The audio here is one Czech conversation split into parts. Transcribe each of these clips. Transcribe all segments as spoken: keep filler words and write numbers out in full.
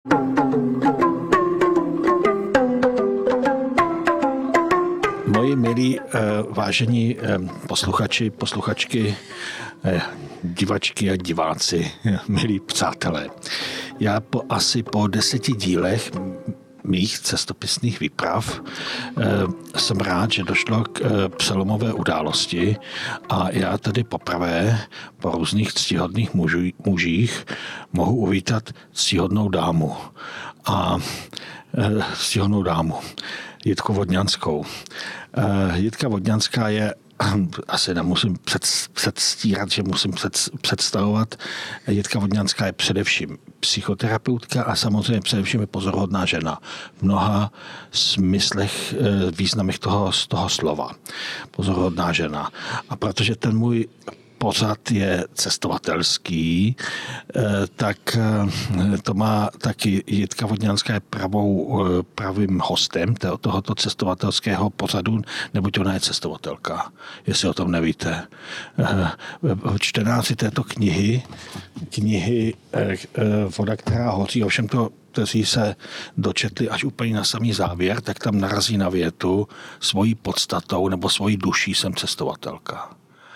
Moji milí vážení posluchači, posluchačky, divačky a diváci, milí přátelé. Já po asi po deseti dílech mých cestopisných výprav jsem rád, že došlo k přelomové události a já tady poprvé po různých ctihodných mužů, mužích mohu uvítat ctihodnou dámu. A ctihodnou dámu, Jitku Vodňanskou. Jitka Vodňanská je, asi nemusím před, předstírat, že musím před, představovat, Jitka Vodňanská je především psychoterapeutka a samozřejmě především je pozoruhodná žena v mnoha smyslech, významech toho, z toho slova. Pozoruhodná žena. A protože ten můj pořad je cestovatelský, tak to má taky Jitka Vodňanská je pravou, pravým hostem tohoto cestovatelského pořadu, neboť ona je cestovatelka, jestli o tom nevíte. Čtenáři této knihy, knihy Voda, která hoří, ovšem to, kteří se dočetli až úplně na samý závěr, tak tam narazí na větu svojí podstatou nebo svojí duší jsem cestovatelka.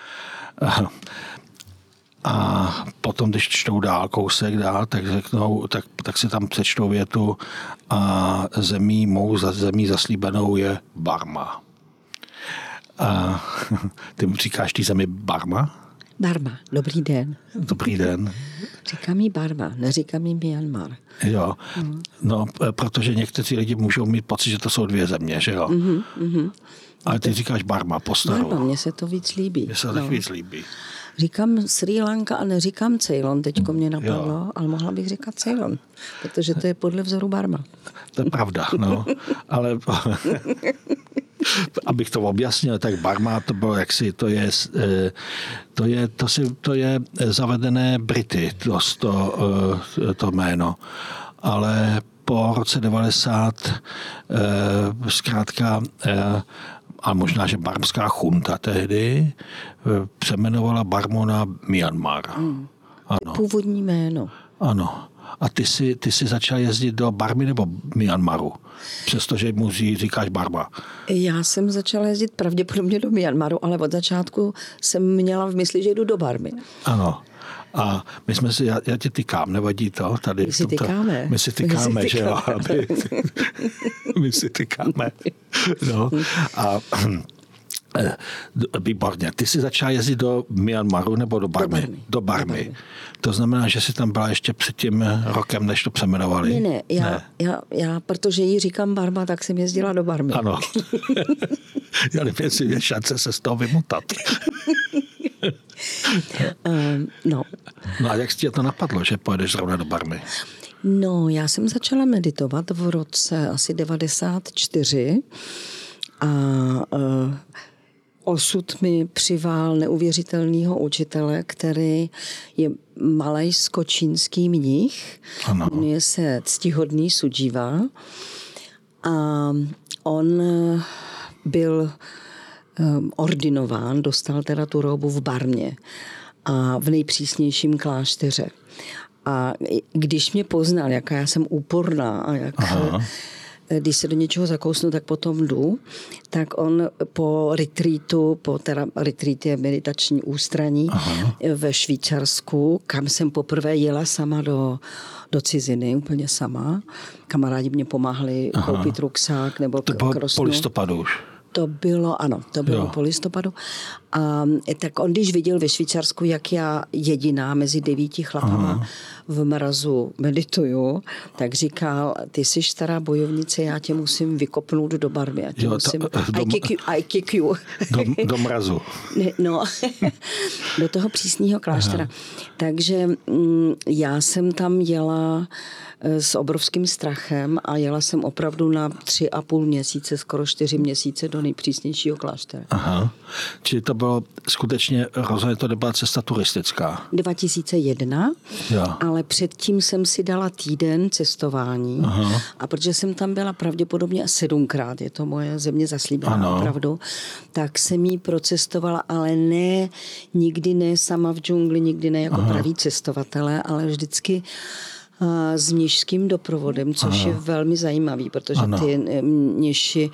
A potom, když čtou dál, kousek dál, tak řeknou, tak, tak si tam přečtou větu a zemí mou za zemí zaslíbenou je Barma. A ty mu říkáš ty zemi Barma? Barma, dobrý den. Dobrý den. Říkám jí Barma, neříkám jí Myanmar. Jo, mm. no, protože někteří lidi můžou mít pocit, že to jsou dvě země, že jo? Mm-hmm, mm-hmm. Ale ty říkáš Barma, postaru. Barma, mně se to víc líbí. Mně se to no. tak víc líbí. Říkám Srí Lanka a neříkám Ceylon, teďko mě napadlo, jo. Ale mohla bych říkat Ceylon, protože to je podle vzoru Barma. To je pravda, no, ale abych to objasnil, tak Barma to bylo jaksi, to je, to je, to si, to je zavedené Brity, to, to, to jméno, ale po roce devadesát zkrátka a možná, že barmská chunta tehdy přeměnovala Barmu na Myanmar. Hmm. Ano. Původní jméno. Ano. A ty si, ty si začal jezdit do Barmy nebo Myanmaru? Přestože mu říkáš Barma. Já jsem začala jezdit pravděpodobně do Myanmaru, ale od začátku jsem měla v mysli, že jdu do Barmy. Ano. A my jsme si, já, já tě tykám, nevadí to? Tady, my si tykáme. My si tykáme, my si že jo? My, my si tykáme. No. A výborně. Ty jsi začala jezdit do Myanmaru nebo do Barmy? Do Barmy. Do Barmy. Do Barmy. To znamená, že jsi tam byla ještě před tím rokem, než to přeměnovali? Ne, ne. Já, ne. Já, já, protože jí říkám Barma, tak jsem jezdila do Barmy. Ano. Já nevím, jestli je šance se z toho vymotat. um, no. No a jak tě to napadlo, že pojedeš zrovna do Barmy? No, já jsem začala meditovat v roce asi devadesát čtyři a uh, osud mi přivál neuvěřitelného učitele, který je malajsko-čínský mnich. Ano. Jmenuje se Ctihodný Sudživa. A on byl um, ordinován, dostal teda tu robu v Barmě a v nejpřísnějším klášteře. A když mě poznal, jaká já jsem úporná a jak... Aha. Když se do něčeho zakousnu, tak potom jdu, tak on po retreatu, po teda retreat je meditační ústraní Aha. ve Švýcarsku, kam jsem poprvé jela sama do, do ciziny, úplně sama. Kamarádi mě pomáhali Aha. koupit ruksák nebo to bylo po listopadu už. To bylo, ano, to bylo jo. po listopadu. A tak on, když viděl ve Švýcarsku, jak já jediná mezi devíti chlapama Aha. v mrazu medituju, tak říkal, ty jsi stará bojovnice, já tě musím vykopnout do Barmy. Já tě jo, musím, to, do, I, kick you, I kick you. Do, do mrazu. No, do toho přísného kláštera. Aha. Takže m, já jsem tam jela s obrovským strachem a jela jsem opravdu na tři a půl měsíce, skoro čtyři měsíce do nejpřísnějšího kláštera. Aha. Čili to bylo skutečně, rozhodně to nebyla cesta turistická. dva tisíce jedna, jo. Ale předtím jsem si dala týden cestování. Aha. A protože jsem tam byla pravděpodobně sedmkrát, je to moje země zaslíbená opravdu, tak jsem jí procestovala, ale ne, nikdy ne sama v džungli, nikdy ne jako Aha. praví cestovatelé, ale vždycky s mnišským doprovodem, což Aha. je velmi zajímavý, protože Ano. ty mniši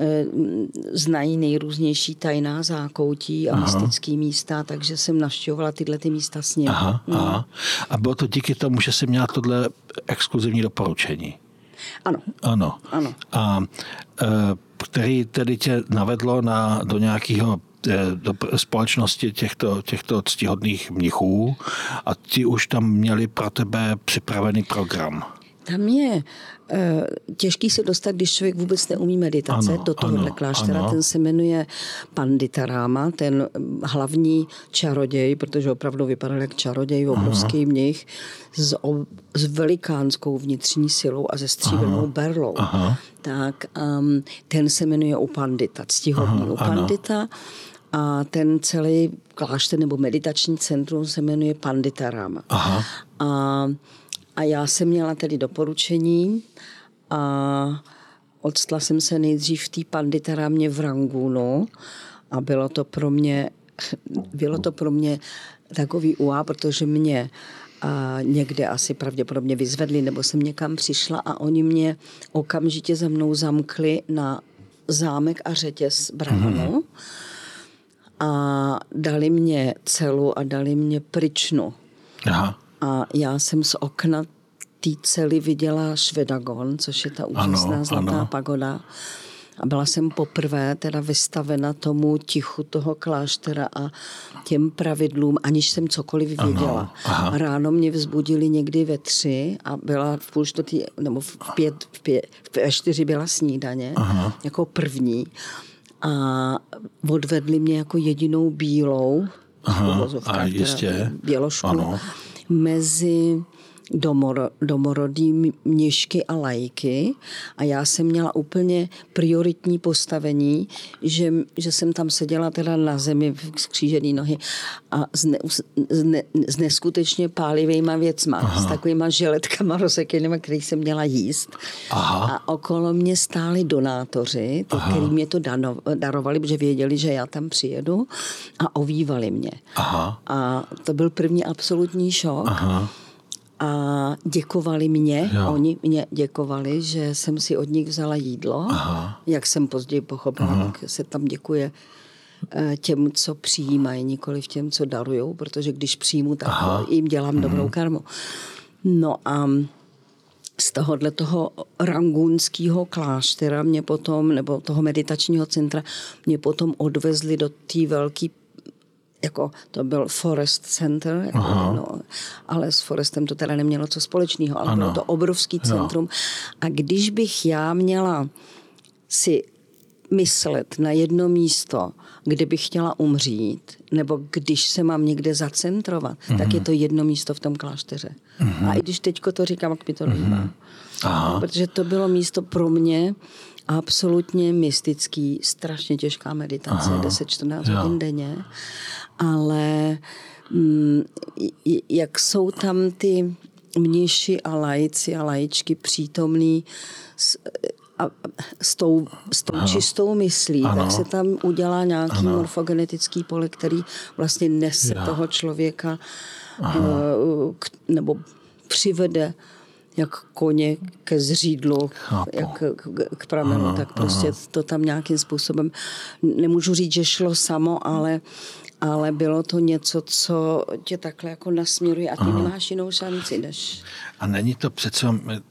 znají nejrůznější tajná zákoutí a Aha. mystické místa, takže jsem navštěvovala tyhle ty místa s ním. Aha, Hmm. aha. A bylo to díky tomu, že jsi měla tohle exkluzivní doporučení? Ano. Ano. Ano. A e, který tedy tě navedlo na, do nějakého do společnosti těchto, těchto ctihodných mnichů a ti už tam měli pro tebe připravený program. Tam je e, těžký se dostat, když člověk vůbec neumí meditace, ano, do tohohle ano, kláštera. ano. Ten se jmenuje Panditaráma, ten hlavní čaroděj, protože opravdu vypadal jak čaroděj, obrovský mnich s, o, s velikánskou vnitřní silou a se stříbrnou berlou. Aha. Tak um, ten se jmenuje Upandita, ctihodný Upandita. A ten celý klášter nebo meditační centrum se jmenuje Panditaráma. Aha. A A já jsem měla tedy doporučení a odstala jsem se nejdřív v té Panditarámě v Rangunu a bylo to pro mě, bylo to pro mě takový uá, protože mě a někde asi pravděpodobně vyzvedli, nebo jsem někam přišla a oni mě okamžitě za mnou zamkli na zámek a řetěz bránu a dali mě celu a dali mě pryčnu. Aha. A já jsem z okna té cely viděla Švedagon, což je ta úžasná ano, zlatá ano. pagoda. A byla jsem poprvé teda vystavena tomu tichu toho kláštera a těm pravidlům, aniž jsem cokoliv věděla. Ano, a ráno mě vzbudili někdy ve tři a byla v půl čtvrtý, nebo v pět, v pět, ve čtyři byla snídaně, aha. jako první. A odvedli mě jako jedinou bílou, aha, a jistě. bělošku, ano. mezi domoro, domorodý mnišky a laiky a já jsem měla úplně prioritní postavení, že, že jsem tam seděla teda na zemi v skřížený nohy a s, ne, s, ne, s neskutečně pálivýma věcma, aha. s takovýma želetkama rozsekenýma, který jsem měla jíst. Aha. A okolo mě stáli donátoři, ty, který mě to dano, darovali, protože věděli, že já tam přijedu a ovívali mě. Aha. A to byl první absolutní šok. Aha. A děkovali mě, jo. oni mě děkovali, že jsem si od nich vzala jídlo. Aha. Jak jsem později pochopila, tak se tam děkuje těm, co přijímají, nikoli těm, co darujou, protože když přijmu, tak aha. jim dělám mhm. dobrou karmu. No a z tohohle toho rangunského kláštera mě potom, nebo toho meditačního centra, mě potom odvezli do té velké, jako to byl Forest Center, jako, no, ale s Forestem to teda nemělo co společného, ale ano. bylo to obrovský centrum. Jo. A když bych já měla si myslet na jedno místo, kde bych chtěla umřít, nebo když se mám někde zacentrovat, mm-hmm. tak je to jedno místo v tom klášteře. Mm-hmm. A i když teďko to říkám, jak mi to líbá. Mm-hmm. Protože to bylo místo pro mě absolutně mystický, strašně těžká meditace, deset čtrnáct hodin denně, ale m, jak jsou tam ty mniši a laici a laičky přítomný s, a, s tou, s tou čistou myslí, ano. tak se tam udělá nějaký ano. morfogenetický pole, který vlastně nese ja. toho člověka k, nebo přivede jak koně ke zřídlu, jak k, k pramenu, aha, tak prostě aha. to tam nějakým způsobem, nemůžu říct, že šlo samo, ale, ale bylo to něco, co tě takhle jako nasměruje a ty aha. nemáš jinou šanci, než... A není to přece...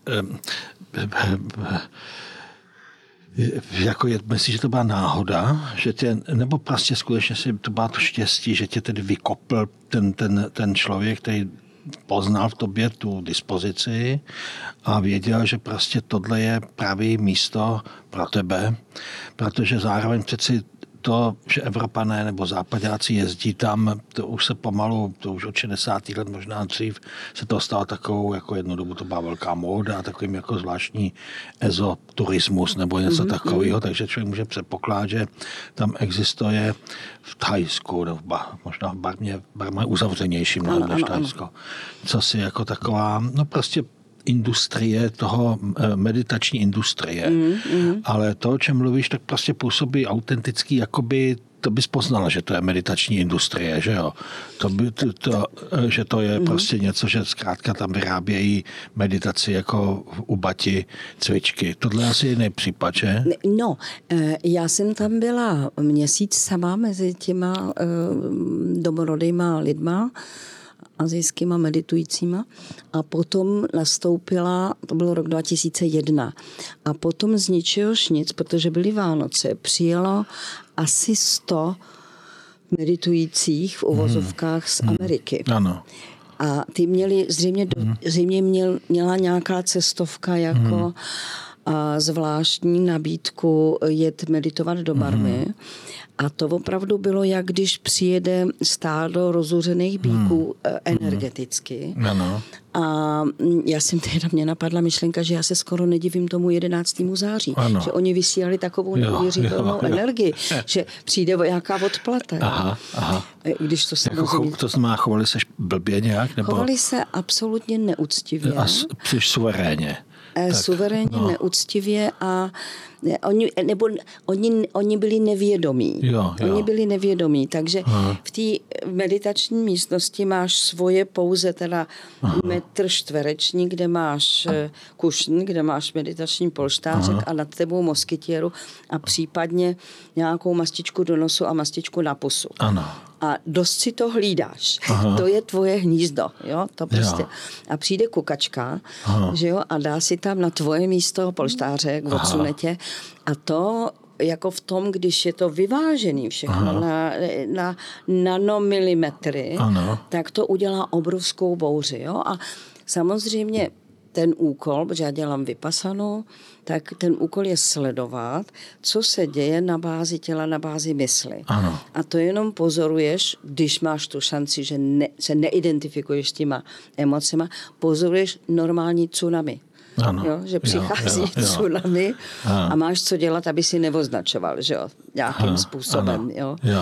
Jako je, myslíš, že to byla náhoda, že tě, nebo prostě skutečně si to bylo to štěstí, že tě tedy vykopl ten, ten, ten člověk, který poznal v tobě tu dispozici a věděl, že prostě tohle je pravý místo pro tebe, protože zároveň přeci to, že Evropané nebo Západáci jezdí tam, to už se pomalu, to už od šedesátých let, možná dřív, se to stalo takovou, jako jednu dobu to byla velká móda a takovým jako zvláštní ezoturismus nebo něco mm-hmm. takového, takže člověk může předpokládat, že tam existuje v Thajsku, nebo možná v Barmě, Barma je uzavřenější mnohem než Thajsko. Co si jako taková, no prostě industrie toho, meditační industrie. Mm, mm. Ale to, o čem mluvíš, tak prostě působí autentický, jakoby to bys poznala, že to je meditační industrie, že jo? To by, to, to, že to je mm. prostě něco, že zkrátka tam vyrábějí meditaci jako u Bati cvičky. Tohle asi je jiný případ, že? No, já jsem tam byla měsíc sama mezi těma domorodýma lidma, asijskýma meditujícíma a potom nastoupila, to bylo rok dva tisíce jedna, a potom z ničehož nic, protože byly Vánoce, přijelo asi sto meditujících v uvozovkách z Ameriky. Hmm. Ano. A ty měli, zřejmě, hmm. zřejmě měl, měla nějaká cestovka jako hmm. a zvláštní nabídku jet meditovat do Barmy. Hmm. A to opravdu bylo, jak když přijede stádo rozuřených bíků hmm. energeticky. Ano. A já jsem teda, mě napadla myšlenka, že já se skoro nedivím tomu jedenáctému září. Ano. Že oni vysílali takovou neuvěřitelnou energii, že přijde nějaká odplata. Aha, aha. Když to se jako, to znamená, chovali se blbě nějak? Nebo? Chovali se absolutně neúctivě. A příliš suverénně. Tak, suverénně, no. neúctivě a oni, nebo oni, oni byli nevědomí. Jo, jo. Oni byli nevědomí, takže Aha. v té meditační místnosti máš svoje pouze teda Aha. metr čtvereční, kde máš kušn, kde máš meditační polštářek Aha. a nad tebou moskytěru a případně nějakou mastičku do nosu a mastičku na pusu. Ano. A dost si to hlídáš. Aha. To je tvoje hnízdo, jo, to prostě. Jo. A přijde kukačka, Aha. že jo, a dá si tam na tvoje místo polštářek, odsune tě. A to jako v tom, když je to vyvážený všechno na, na nanomilimetry, ano. tak to udělá obrovskou bouři, jo. A samozřejmě ten úkol, protože já dělám vypasanou, tak ten úkol je sledovat, co se děje na bázi těla, na bázi mysli. Ano. A to jenom pozoruješ, když máš tu šanci, že ne, se neidentifikuješ s těma emocema, pozoruješ normální tsunami. Ano. Jo, že přichází jo, jo, tsunami ano. a máš co dělat, aby si neoznačoval, že jo, nějakým ano. způsobem. Ano. Jo. Jo.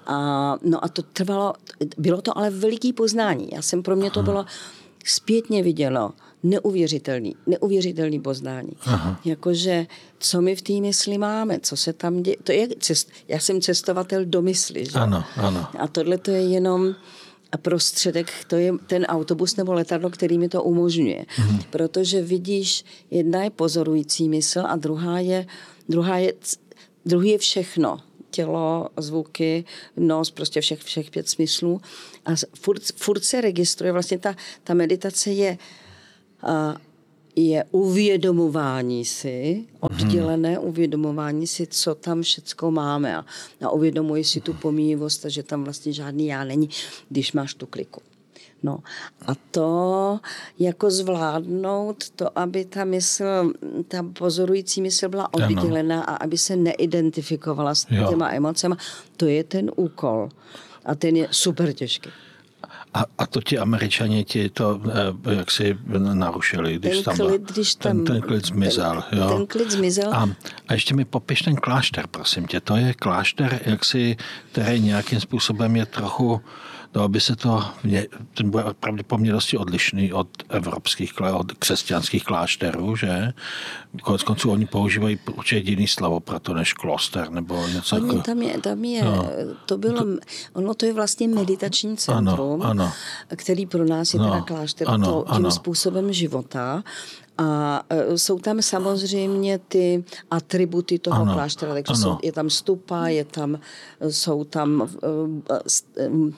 A, no a to trvalo, bylo to ale veliký poznání. Já jsem, pro mě to bylo zpětně viděno, neuvěřitelný, neuvěřitelný poznání. Aha. Jakože, co my v té mysli máme, co se tam děje. To je cest, já jsem cestovatel do mysli, že? Ano, ano. A tohle to je jenom prostředek, to je ten autobus nebo letadlo, který mi to umožňuje. Mhm. Protože vidíš, jedna je pozorující mysl a druhá je, druhá je, druhý je všechno. Tělo, zvuky, nos, prostě všech, všech pět smyslů. A furt, furt se registruje, vlastně ta, ta meditace je, a, je uvědomování si, oddělené uvědomování si, co tam všecko máme. A, a uvědomuji si tu pomíjivost, že tam vlastně žádný já není, když máš tu kliku. No a to jako zvládnout, to, aby ta mysl, ta pozorující mysl byla oddělená a aby se neidentifikovala s těma jo. emocema, to je ten úkol. A ten je super těžký. A, a to ti Američani ti to jak si narušili, když ten tam klid, když tam, ten, ten klid zmizel. Ten, jo. ten klid zmizel. A, a ještě mi popiš ten klášter, prosím tě. To je klášter, jaksi, který nějakým způsobem je trochu, no, aby se to, ten bude pravděpodobně dosti odlišný od evropských, od křesťanských klášterů, že? Konec konců oni používají určitě jiný slovo pro to než kloster, nebo něco jako... Tam je, tam je, no. to bylo, to, ono to je vlastně meditační centrum, ano, ano. který pro nás je no, teda klášter ano, to, tím ano. způsobem života. A jsou tam samozřejmě ty atributy toho ano, kláštera, takže jsou, je tam stupa, je tam, jsou tam uh, uh, uh,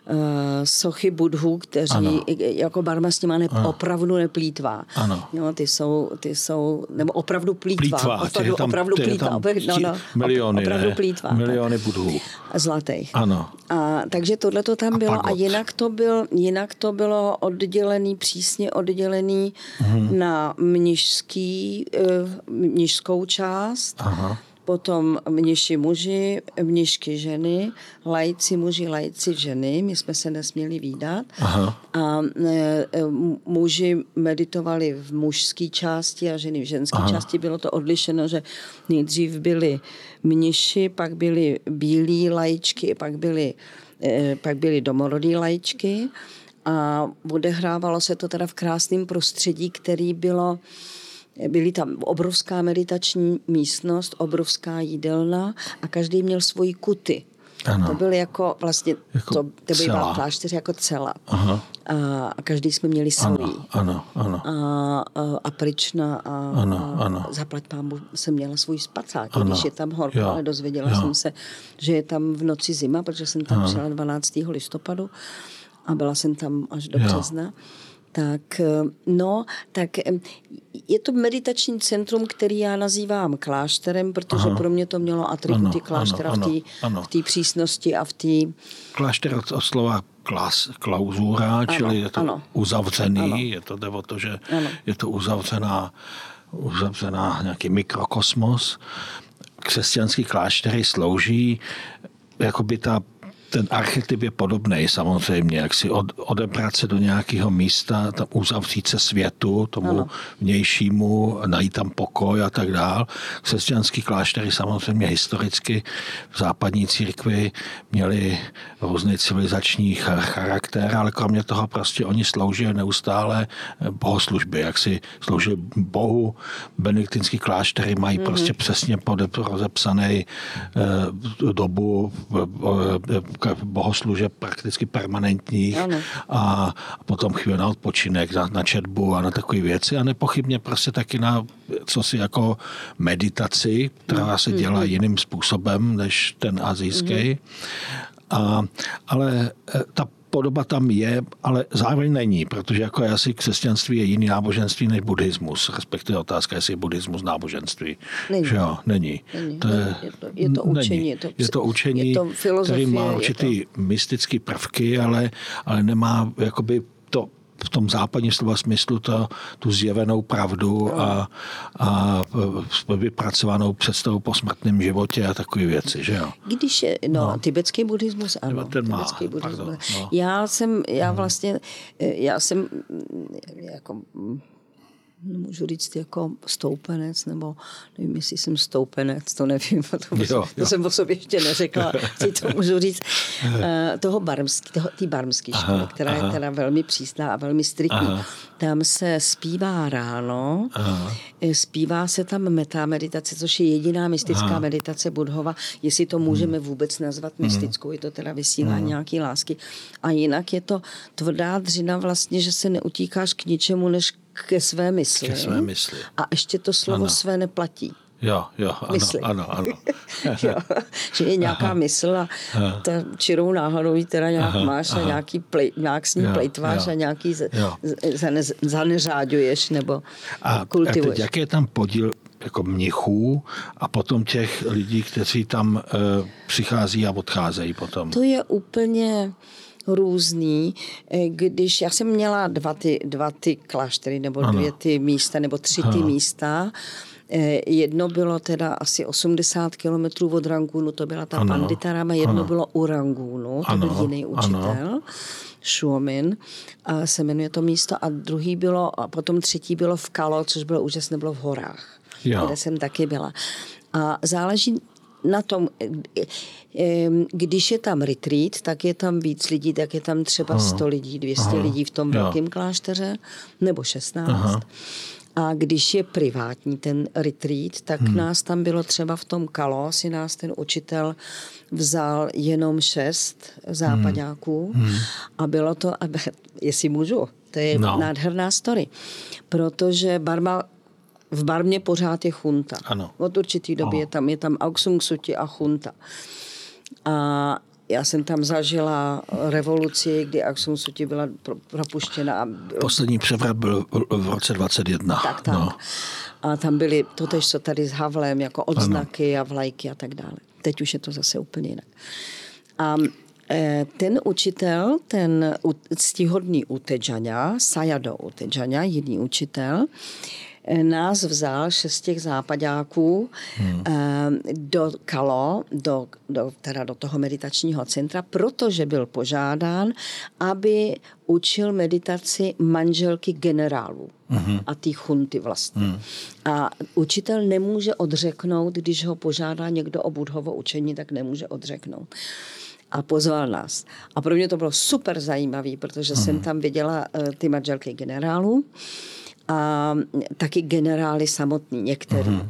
sochy budhů, kteří ano. jako Barma s nima ne, opravdu neplýtvá. Ano. Jo, ty jsou, ty jsou, nebo opravdu plýtvá. plýtvá opravdu, tam, opravdu plýtvá. Tam no, no, miliony, opravdu ne, plýtvá. Miliony budhů. Zlatých. Ano. A, takže tohle to tam a bylo pagot. a jinak to, byl, jinak to bylo oddělený, přísně oddělený mhm. na mnižský, mnižskou část, Aha. potom mniši muži, mnišky ženy, laici muži, laici ženy, my jsme se nesměli vídat. Aha. A e, muži meditovali v mužské části a ženy v ženské Aha. části. Bylo to odlišeno, že nejdřív byli mniši, pak byli bílí laičky, pak byli, e, pak byli domorodí laičky. A odehrávalo se to teda v krásném prostředí, který bylo, byly tam obrovská meditační místnost, obrovská jídelna a každý měl svoji kuty. Ano. To byly jako vlastně, jako to, to byly klášteři jako cela. Aha. A, a každý jsme měli svojí. Ano, ano, ano. A, a, a pryčna a, ano, a ano. zaplať pámu jsem měla svůj spacák, ano. když je tam horko, jo. ale dozvěděla jo. jsem se, že je tam v noci zima, protože jsem tam přijela dvanáctého listopadu a byla jsem tam až do března. Tak, no, tak je to meditační centrum, který já nazývám klášterem, protože Aha. pro mě to mělo atributy kláštera ano, v té přísnosti a v té... Klášter od, od slova klas, klauzura, ano, čili je to ano. uzavřený, ano. je to jde o to, že ano. je to uzavřená, uzavřená nějaký mikrokosmos. Křesťanský kláštery slouží jakoby ta ten archetyp je podobný samozřejmě, jak si od, odebrat se do nějakého místa, tam uzavřít se světu, tomu ano. vnějšímu, najít tam pokoj a tak dál. Křesťanský kláštery samozřejmě historicky v západní církvi měli různý civilizační charakter, ale kromě toho prostě oni sloužili neustále bohoslužby, jak si sloužili Bohu. Benediktinský kláštery mají mm-hmm. prostě přesně rozepsaný eh, dobu eh, bohoslužeb prakticky permanentních a potom chvíli na odpočinek, na, na četbu a na takové věci a nepochybně prostě taky na co si jako meditaci, která se dělá mm-hmm. jiným způsobem než ten asijský. Mm-hmm. A, ale ta podoba tam je, ale zároveň není, protože jako asi křesťanství je jiný náboženství než buddhismus, respektive otázka, jestli je buddhismus náboženství. Není. Že jo, není. není. To je, je, to, je to učení. Je to, je to učení, je to který má určitý to... mystický prvky, ale, ale nemá jakoby to v tom západním slova smyslu to, tu zjevenou pravdu a, a vypracovanou představu po smrtném životě a takové věci, že jo? Když je, no, no. tibetský buddhismus, ano. Ten má, tibetský buddhismus. Pardon, no. Já jsem, já vlastně, já jsem jako... nemůžu říct jako stoupenec, nebo nevím, jestli jsem stoupenec, to nevím, to, jo, to jo. jsem o sobě ještě neřekla, si to můžu říct, uh, toho barmský, toho, tý barmský školy, aha, která aha. je teda velmi přísná a velmi striktní. Aha. Tam se zpívá ráno, aha. zpívá se tam metameditace, což je jediná mystická aha. meditace Budhova, jestli to můžeme vůbec nazvat mystickou, je to teda vysílání aha. nějaký lásky. A jinak je to tvrdá dřina vlastně, že se neutíkáš k ničemu, než ke své mysli. Ke své mysli. A ještě to slovo ano. své neplatí. Jo, jo, ano, mysli. ano, ano. jo, že je nějaká aha. mysl a ta čirou náhodou ji teda nějak aha, máš aha. a nějaký plej, nějak s ní jo, plejtváš jo. a nějaký z, zane, zaneřáďuješ nebo a kultivuješ. A teď jaký je tam podíl jako mnichů a potom těch lidí, kteří tam e, přichází a odcházejí potom? To je úplně... různý. Když já jsem měla dva ty, dva ty kláštery, nebo ano. dvě ty místa, nebo tři ano. ty místa. Jedno bylo teda asi osmdesát kilometrů od Rangunu, to byla ta ano. Panditarama, jedno ano. bylo u Rangunu, to ano. byl jiný učitel, ano. Shuomin, a se jmenuje to místo, a druhý bylo, a potom třetí bylo v Kalo, což bylo úžasné, bylo v horách, jo. kde jsem taky byla. A záleží na tom, když je tam retreat, tak je tam víc lidí, tak je tam třeba sto lidí, dvě stě Aha. lidí v tom velkém klášteře, nebo šestnáct. Aha. A když je privátní ten retreat, tak hmm. nás tam bylo třeba v tom Kalo, si nás ten učitel vzal jenom šest západáků hmm. a bylo to, jestli můžu, to je no. nádherná story, protože Barma v Barmě pořád je chunta. Ano. Od určitý doby je tam, je tam Aung San Suu Kyi a chunta. A já jsem tam zažila revoluci, kdy Aung San Suu Kyi byla propuštěna. A poslední převrat byl v roce dvacet jedna. Tak, tak. No. A tam byly totež, co tady s Havlem, jako odznaky ano. a vlajky a tak dále. Teď už je to zase úplně jinak. A ten učitel, ten ctihodný Utedžaňa, Sayadaw Utedžaňa, jiný učitel, nás vzal šest těch západáků hmm. do Kalo, do, do, teda do toho meditačního centra, protože byl požádán, aby učil meditaci manželky generálů hmm. a té chunty vlastně. Hmm. A učitel nemůže odřeknout, když ho požádá někdo o Budhovo učení, tak nemůže odřeknout. a pozval nás. A pro mě to bylo super zajímavý, protože mm. jsem tam viděla uh, ty manželky generálů a taky generály samotný některý. Mm.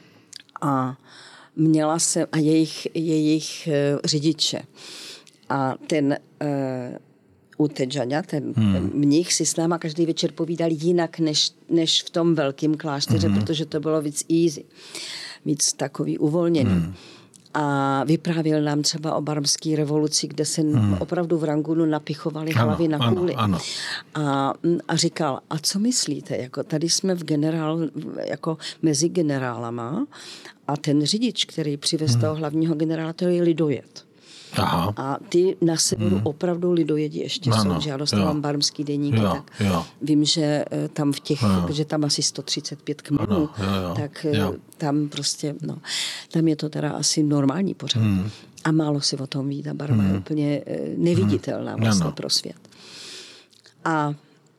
A měla jsem a jejich, jejich uh, řidiče. A ten uh, Utedžaňa, ten, hmm. ten mnich si s náma každý večer povídal jinak než, než v tom velkém klášteře, hmm. protože to bylo víc easy, víc takový uvolněný. Hmm. A vyprávěl nám třeba o barmské revoluci, kde se hmm. opravdu v Rangunu napichovali ano, hlavy na kůli. Ano, ano. A, a říkal, a co myslíte? Jako, tady jsme v generál, jako mezi generálama a ten řidič, který přivez hmm. toho hlavního generála, to je lidojet. Aha. A ty na severu hmm. opravdu lidojedi ještě ano, jsou, že já dostávám jo. barmský deníky, jo, tak jo. vím, že tam v těch, jo. že tam asi sto třicet pět kmenů, jo, jo. tak jo. tam prostě, no, tam je to teda asi normální pořád. Hmm. A málo si o tom ví, ta Barma hmm. je úplně neviditelná hmm. vlastně ano. pro svět. A,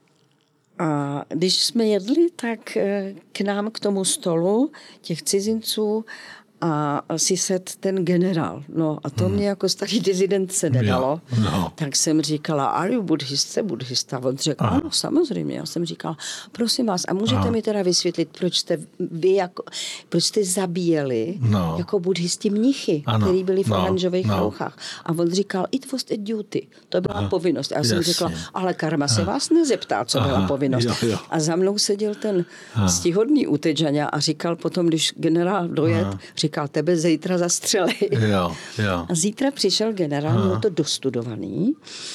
a když jsme jedli, tak k nám k tomu stolu těch cizinců a si set ten generál. No a to hmm. mě jako starý dizident se nedalo. No. Tak jsem říkala, are you buddhist? Buddhista. On řekl, ano, samozřejmě. Já jsem říkala, prosím vás, a můžete Aha. mi teda vysvětlit, proč jste vy jako, proč jste zabíjeli no. jako buddhisti mnichy, ano. který byli v no. oranžových no. rouchách. A on říkal, it was a duty. To byla Aha. povinnost. A já jsem Jasně. řekla, ale karma se Aha. vás nezeptá, co Aha. byla povinnost. Jo, jo. A za mnou seděl ten Aha. stihodný Utedžaňa a říkal potom, když generál dojet, Aha. říkal, tebe zítra zastřelej. Jo, jo. A zítra přišel generál, byl to dostudovaný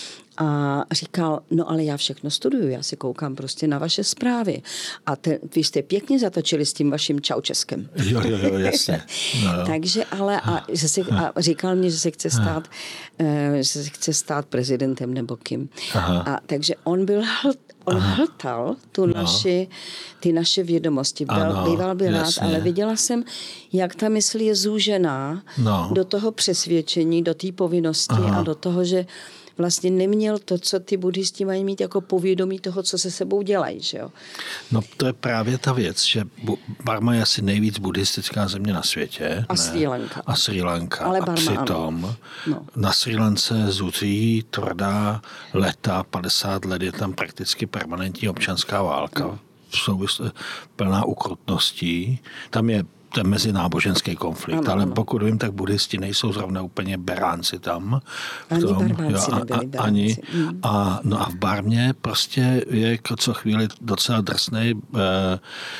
a říkal, no ale já všechno studuju, já si koukám prostě na vaše zprávy. A te, vy jste pěkně zatočili s tím vaším Čaučeskem. Jo, jo, jo, jasně. No, jo. Takže ale a, že se, a říkal mi, že se chce stát, uh, že se chce stát prezidentem nebo kým. Aha. A takže on byl On Aha. hltal tu no. naši, ty naše vědomosti. Byl, býval by rád, ale viděla jsem, jak ta mysl je zúžená no. do toho přesvědčení, do té povinnosti Aha. a do toho, že vlastně neměl to, co ty buddhisti mají mít jako povědomí toho, co se sebou dělají. Že jo? No to je právě ta věc, že Barma je asi nejvíc buddhistická země na světě. A Srí Lanka. A Srí Lanka. Ale Barma, a přitom no. na Srí Lance zuří tvrdá leta, padesát let je tam prakticky permanentní občanská válka. No. Souvisl, plná ukrutností. Tam je ten mezináboženský konflikt, ano, ale ano. pokud vím, tak buddhisti nejsou zrovna úplně beránci tam. Ani tom, Barbánci jo, nebyli beránci. Ani, mm. a, no a v Barmě prostě je co chvíli docela drsnej eh,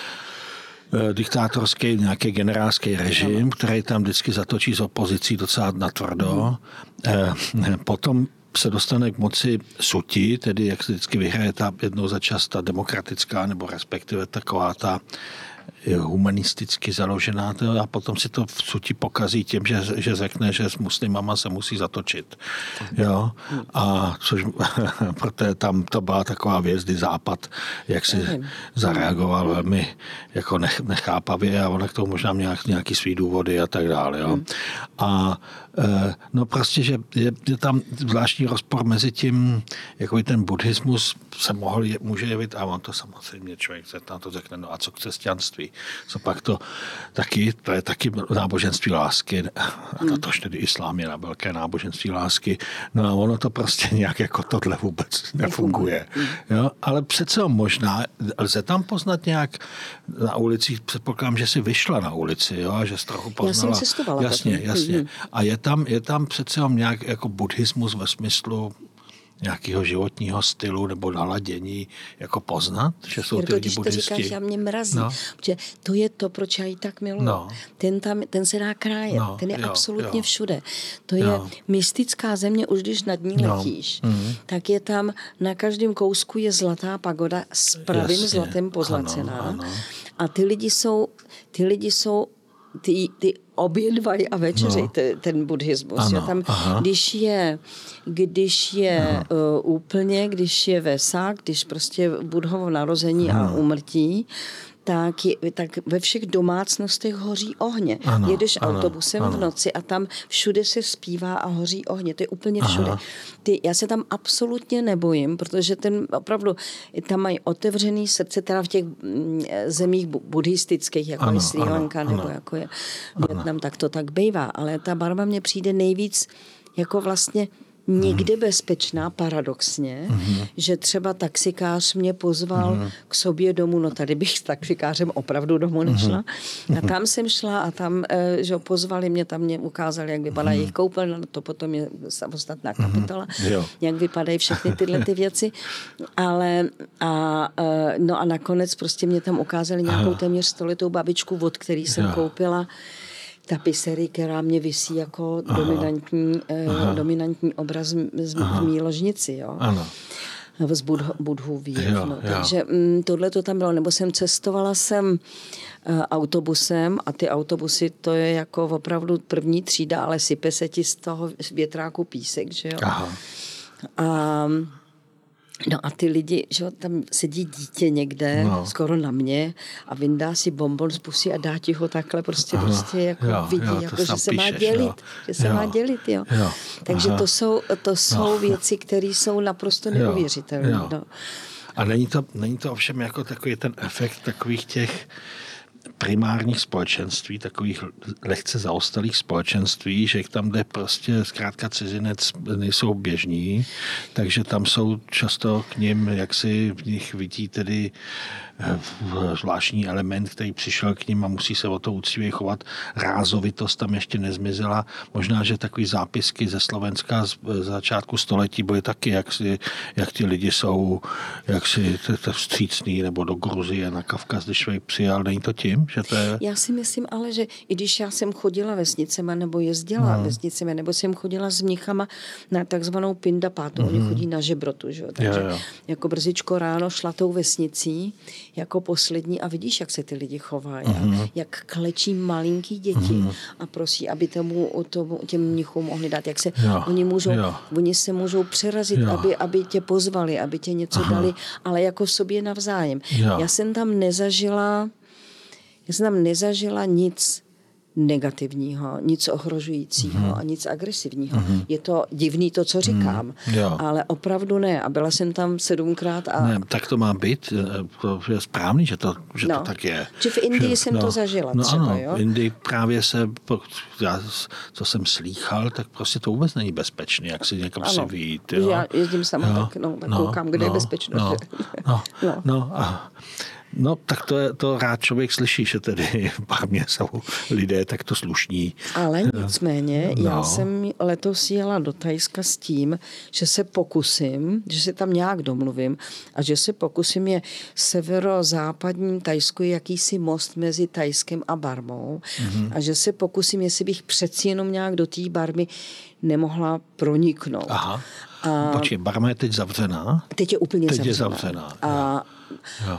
eh, diktátorský nějaký generálský režim, ano. který tam vždycky zatočí s opozicí docela natvrdo. Mm. Eh, potom se dostane k moci Suti, tedy jak se vždycky vyhraje ta jednou za čas ta demokratická, nebo respektive taková ta humanisticky založená a potom si to v Suti pokazí tím, že, že řekne, že s muslimama se musí zatočit. Jo? A což protože tam to byla taková věc, kdy Západ jak si zareagoval velmi jako nech, nechápavě a ona k tomu možná měla nějaký svý důvody a tak dále. Jo? A no prostě, že je, je tam zvláštní rozpor mezi tím, jako ten buddhismus se mohl, může jevit, a on to samozřejmě člověk se na to řekne, no a co křesťanství? Co pak to taky, to je taky náboženství lásky, a to tož tedy islám je na velké náboženství lásky, no a ono to prostě nějak jako tohle vůbec nefunguje. Jo? Ale přece možná, lze tam poznat nějak na ulicích, předpokládám, že jsi vyšla na ulici, jo? A že jsi trochu poznala. Já jsem cestovala. Jasně, jasně. A je tam, je tam přece nějak jako buddhismus ve smyslu nějakého životního stylu nebo naladění jako poznat, že jsou ty lidi buddhisti. Když to říkáš, a mě mrazí, no. protože to je to, proč já ji tak miluji. No. Ten, tam, ten se dá krájet, no, ten je jo, absolutně jo. všude. To jo. je mystická země, už když nad ní no. letíš, mm. tak je tam, na každém kousku je zlatá pagoda s pravým Jasně. zlatem pozlacená. Ano, ano. A ty lidi jsou, ty lidi jsou ty, ty obědvají a večeří no. ten, ten buddhismus. Ano, tam, když je, když je uh, úplně, když je Vesak, když prostě Buddhovo narození ano. a úmrtí, tak, je, tak ve všech domácnostech hoří ohně. Ano, Jedeš ano, autobusem ano. v noci a tam všude se zpívá a hoří ohně. To je úplně všude. Ty, já se tam absolutně nebojím, protože ten opravdu, tam mají otevřený srdce, teda v těch zemích buddhistických, jako ano, je Srí Lanka, nebo ano, jako je Vietnam, tak to tak bývá. Ale ta Barma mně přijde nejvíc jako vlastně někde bezpečná, paradoxně, mm-hmm. že třeba taxikář mě pozval mm-hmm. k sobě domů, no tady bych s taxikářem opravdu domů nešla. Mm-hmm. A tam jsem šla a tam, že pozvali mě, tam mě ukázali, jak vypadá mm-hmm. jejich koupelna, no to potom je samostatná kapitola, mm-hmm. jak vypadají všechny tyhle ty věci. Ale a, no a nakonec prostě mě tam ukázali nějakou téměř stoletou babičku, od který jsem yeah. koupila tapiserii, která mě visí jako dominantní, eh, dominantní obraz z, v mý ložnici, jo. Ano. Z Budh, Budhův. No. Takže mm, tohle to tam bylo. Nebo jsem cestovala jsem uh, autobusem a ty autobusy, to je jako opravdu první třída, ale sype se ti z toho větráku písek, že jo. Aha. A no a ty lidi, že tam sedí dítě někde, no. skoro na mě a vyndá si bonbon z pusy a dá ti ho takhle prostě, Aha, prostě jako jo, vidí, jo, jako, že se píšeš, má dělit, jo. že se jo. má dělit, jo. jo. Takže to jsou, to jsou no. věci, které jsou naprosto neuvěřitelné. No. A není to, není to ovšem jako takový ten efekt takových těch primárních společenství, takových lehce zaostalých společenství, že tam, kde prostě zkrátka cizinec nejsou běžní, takže tam jsou často k nim, jak si v nich vidí tedy zvláštní element, který přišel k nim a musí se o to uctivě chovat. Rázovitost tam ještě nezmizela. Možná, že takový zápisky ze Slovenska z začátku století byly taky, jak, si, jak ti lidi jsou, jak si vstřícný, nebo do Gruzie na Kavkaz, když člověk přijal. Není to tím, že to je... Já si myslím ale, že i když já jsem chodila vesnicema, nebo jezdila hmm. vesnicema, nebo jsem chodila s mnichama na takzvanou pindapátu, hmm. oni chodí na žebrotu, že? Takže jo, jo. jako brzičko ráno šla tou vesnicí, jako poslední a vidíš, jak se ty lidi chovají, uh-huh. jak klečí malinký děti uh-huh. a prosí, aby tomu, tomu těm mnichům mohli dát, jak se jo, oni můžou, jo. oni se můžou přerazit, aby, aby tě pozvali, aby tě něco uh-huh. dali, ale jako sobě navzájem. Jo. Já jsem tam nezažila, já jsem tam nezažila nic negativního, nic ohrožujícího mm-hmm. a nic agresivního. Mm-hmm. Je to divný to, co říkám, mm, ale opravdu ne. A byla jsem tam sedmkrát. A... Ne, tak to má být. To je správný, že to, že no. to tak je. Či v Indii že, jsem no, to zažila no, třeba, ano, jo? V Indii právě se, já, co jsem slýchal, tak prostě to vůbec není bezpečné, jak si někam si vyjít. Jo? Já jezdím sama, jo? tak, no, tak no, koukám, kde no, je bezpečno. No, no, no, no a No, tak to, je, to rád člověk slyší, že tedy v Barmě jsou lidé takto slušní. Ale nicméně, no. já jsem letos jela do Thajska s tím, že se pokusím, že se tam nějak domluvím a že se pokusím je severozápadním Thajsku jakýsi most mezi Thajskem a Barmou mm-hmm. a že se pokusím, jestli bych přeci jenom nějak do té Barmy nemohla proniknout. Aha. A počkej, Barma je teď zavřená? Teď je úplně teď zavřená. Je zavřená. A jo.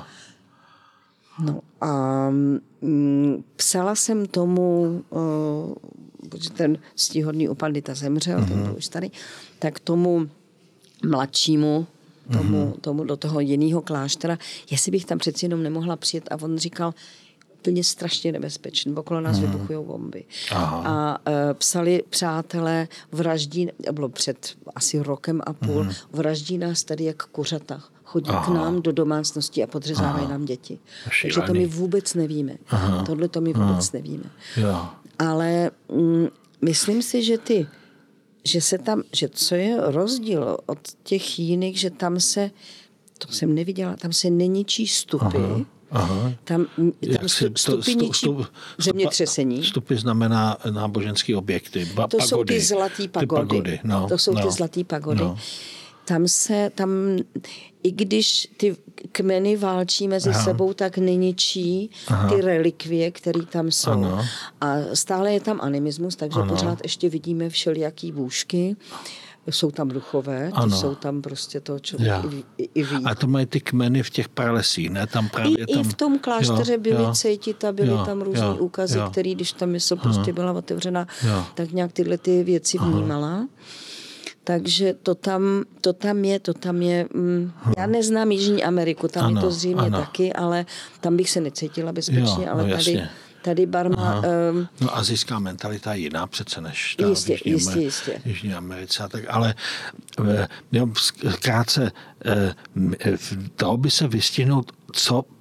No a mm, psala jsem tomu, uh, protože ten stíhodný u pandita zemřel, mm-hmm. ten byl už tady, tak tomu mladšímu, tomu, mm-hmm. tomu do toho jiného kláštera, jestli bych tam přeci jenom nemohla přijet a on říkal, úplně strašně nebezpečný, okolo nás hmm. vybuchují bomby. Aha. A e, psali přátelé, vraždí, bylo před asi rokem a půl, hmm. vraždí nás tady jak kuřata. Chodí Aha. k nám do domácnosti a podřezávají Aha. nám děti. Šílený. Takže to my vůbec nevíme. Aha. Tohle to my vůbec Aha. nevíme. Jo. Ale mm, myslím si, že ty, že se tam, že co je rozdíl od těch jiných, že tam se, to jsem neviděla, tam se neničí stupy, Aha. Aha. Tam, tam stu, stupy stu, stu, zemětřesení. Stupy znamená náboženské objekty. Ba, to pagody, jsou ty zlatý pagody. Ty pagody no, to jsou no, ty zlatý pagody. No. Tam se, tam, i když ty kmeny válčí mezi Aha. sebou, tak neničí Aha. ty relikvie, které tam jsou. Ano. A stále je tam animismus, takže ano. pořád ještě vidíme všelijaký bůžky. Jsou tam duchové, ty jsou tam prostě to člověk i, i, i ví. A to mají ty kmeny v těch pralesích, ne? Tam právě I, tam... I v tom klášteře jo, byly jo, cejtit a byly jo, tam různý jo, úkazy, jo. který, když ta mysl prostě byla otevřena, jo. tak nějak tyhle ty věci vnímala. Aha. Takže to tam, to tam je, to tam je... Mm, já neznám Jižní Ameriku, tam ano, je to zřejmě ano. taky, ale tam bych se necítila bezpečně, jo, ale no, tady... Tady Barma... Um, no asijská mentalita je jiná přece než ta jistě, v Jižní, jistě, jistě. Jižní Americe. Tak, ale jo, krátce, to by se vystihnout, co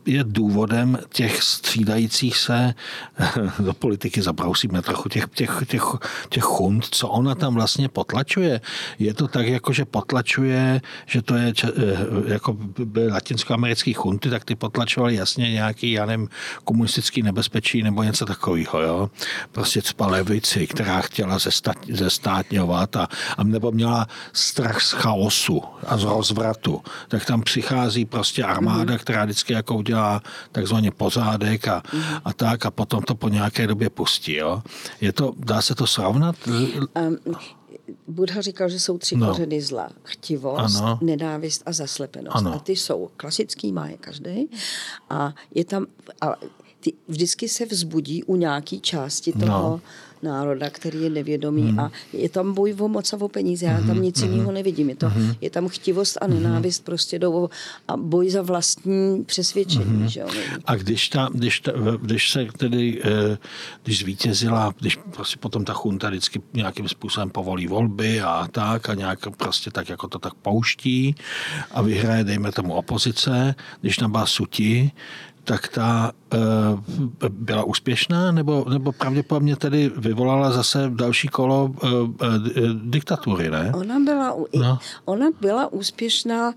je důvodem těch střídajících se do politiky, zabrousíme trochu, těch, těch, těch, těch chunt, co ona tam vlastně potlačuje. Je to tak, jako že potlačuje, že to je jako byly latinskoamerický chunty, tak ty potlačovali jasně nějaký, já nevím, komunistický nebezpečí nebo něco takového, jo. Prostě cpa levici, která chtěla zestátňovat a, a nebo měla strach z chaosu a z rozvratu. Tak tam přichází prostě armáda, která vždycky jako udělá takzvaně pořádek a, a tak a potom to po nějaké době pustí, jo. Je to, dá se to srovnat? Um, Buddha říkal, že jsou tři no. kořeny zla. Chtivost, ano. nenávist a zaslepenost. Ano. A ty jsou klasický, má je každý. A je tam, a ty vždycky se vzbudí u nějaký části toho no. národa, který je nevědomý hmm. a je tam boj o moc a o peníze. Já tam nic hmm. jiného nevidím. Je, to, hmm. je tam chtivost a nenávist hmm. prostě do, a boj za vlastní přesvědčení. Hmm. Že? A když, ta, když, ta, když se tedy, když zvítězila, když prostě potom ta chunta vždycky nějakým způsobem povolí volby a tak a nějak prostě tak, jako to tak pouští a vyhraje, dejme tomu, opozice, když tam byla Suti, tak ta e, byla úspěšná, nebo, nebo pravděpodobně tedy vyvolala zase další kolo e, e, diktatury, ne? Ona byla, no. ona byla úspěšná,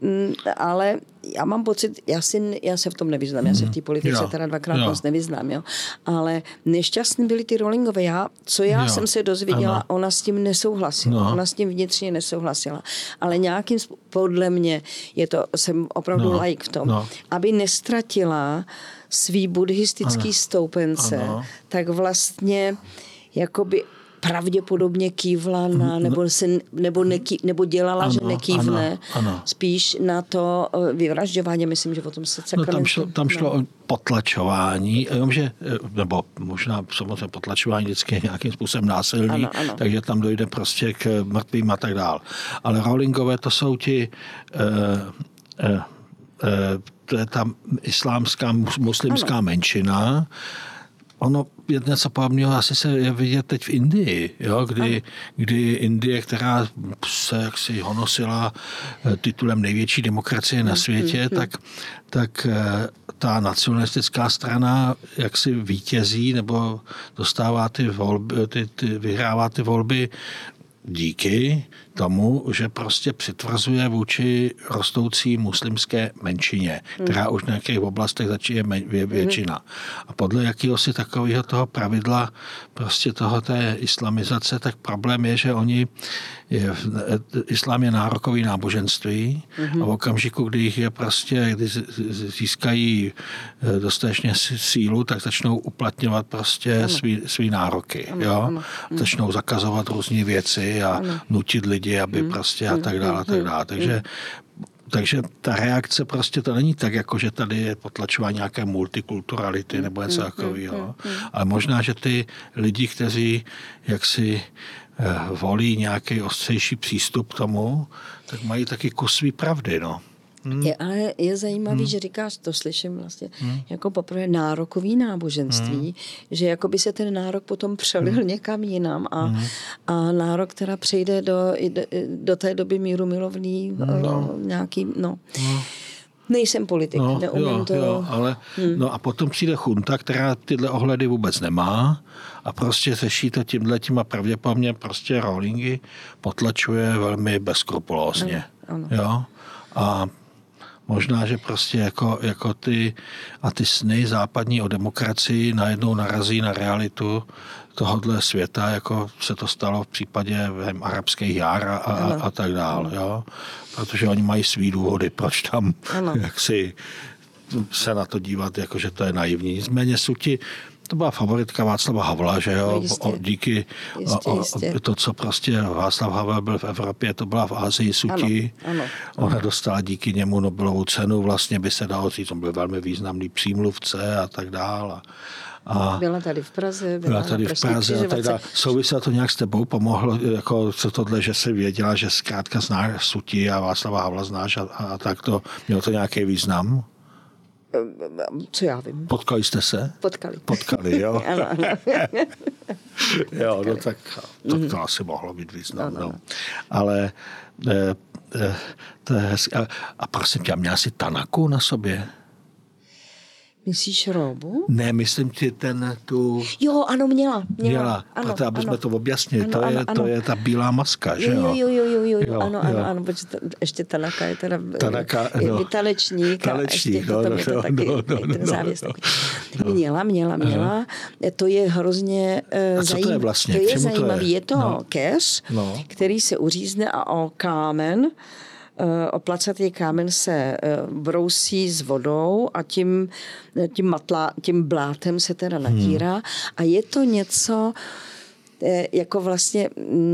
ale já mám pocit, já, si, já se v tom nevyznám, já se v té politice jo. teda dvakrát jo. moc nevyznám, jo? Ale nešťastný byly ty Rowlingové. Já, co já jo. jsem se dozvěděla, ano. ona s tím nesouhlasila. No. Ona s tím vnitřně nesouhlasila. Ale nějakým, podle mě, je to, jsem opravdu no. laik v tom, no. aby nestratila svý buddhistický ano. stoupence, ano. tak vlastně jakoby pravděpodobně kývla na, nebo, se, nebo, neký, nebo dělala, ano, že nekývne, ano, ano. spíš na to vyvražďování. Myslím, že o tom se no, tam šlo, tam šlo no. o potlačování, jenomže, nebo možná samozřejmě potlačování vždycky je nějakým způsobem násilný, ano, ano. takže tam dojde prostě k mrtvým a tak dál. Ale Rowlingové to jsou ti uh, uh, uh, to je ta islámská, muslimská ano. menšina. Ono je něco podobného, asi se je vidět teď v Indii, jo? Kdy, kdy Indie, která se jaksi honosila titulem největší demokracie na světě, tak, tak ta nacionalistická strana jaksi vítězí nebo dostává ty volby, ty, ty, vyhrává ty volby díky tomu, že prostě přitvrzuje vůči rostoucí muslimské menšině, která už v nějakých oblastech začíná většina. A podle jakéhosi takového toho pravidla prostě toho té islamizace, tak problém je, že oni, je, islám je nárokový náboženství a v okamžiku, kdy jich je prostě, kdy získají dostatečně sílu, tak začnou uplatňovat prostě svý, svý nároky. Ano, jo? Ano. Začnou zakazovat různé věci a ano. nutit lidi, aby hmm. prostě a tak dále a tak dále. Takže, takže ta reakce prostě to není tak, jako že tady je potlačování nějaké multikulturality nebo něco takového. Ale možná, že ty lidi, kteří jaksi volí nějaký ostřejší přístup k tomu, tak mají taky kus svý pravdy, no. Hmm. Je, ale je zajímavý, hmm. že říkáš, to slyším vlastně, hmm. jako poprvé nárokový náboženství, hmm. že jako by se ten nárok potom přelil hmm. někam jinam a, hmm. a nárok teda přejde do, do, do té doby míru milovný no. nějaký, no. no. Nejsem politik, no, neumím jo, to. Jo, ale, hmm. no a potom přijde chunta, která tyhle ohledy vůbec nemá a prostě řeší to tímhletím a pravděpodobně prostě Rowlingy potlačuje velmi bezskrupulózně. Ano, ano. Jo? A možná, že prostě jako, jako ty a ty sny západní o demokracii najednou narazí na realitu tohohle světa, jako se to stalo v případě arabských jar a, a, a tak dál. Jo? Protože oni mají svý důvody, proč tam jak si se na to dívat, jako že to je naivní. Nicméně Suti, to byla favoritka Václava Havla, že jo, jistě, o, díky jistě, o, jistě. to, co prostě Václav Havel byl v Evropě, to byla v Asii Suti. Ano, ano, Ona ano. dostala díky němu Nobelovu cenu, vlastně by se dalo říct, on byl velmi významný přímluvce a tak dál. A byla tady v Praze. Byla, byla tady v Praze a tak dále. Souviselo to nějak s tebou? Pomohlo jako co tohle, že jsi věděla, že zkrátka znáš Suti a Václava Havla znáš a, a tak to, mělo to nějaký význam? Co já vím. Potkali jste se? Potkali. Potkali, jo. ano, ano. jo, Potkali. no tak to, to mm. asi mohlo být význam. No, no. Ale e, e, to je hezké. A, a prosím tě, měla jsi Tanaku na sobě? Myslíš róbu? Ne, myslím ti ten tu... Jo, ano, měla. Měla, měla. Ano, Proto, aby ano. jsme to objasnili. Ano, to, je, ano, ano. to je ta bílá maska, že jo? Jo, jo, jo, jo, Jo, jo. ano, ano, jo. ano, protože to, ještě Tanaka je teda Tanaka, je no. tanečník, Tanečník, a ještě no, potom no, je to no, taky no, no, ten no, závěs. no. No. Měla, měla, měla. To je hrozně A co to je vlastně? To K je čemu to je? zajímavý. Je to No. keř, No. který se uřízne a o kámen, o placatý kámen se brousí s vodou a tím, tím, matla, tím blátem se teda natírá. Hmm. A je to něco, jako vlastně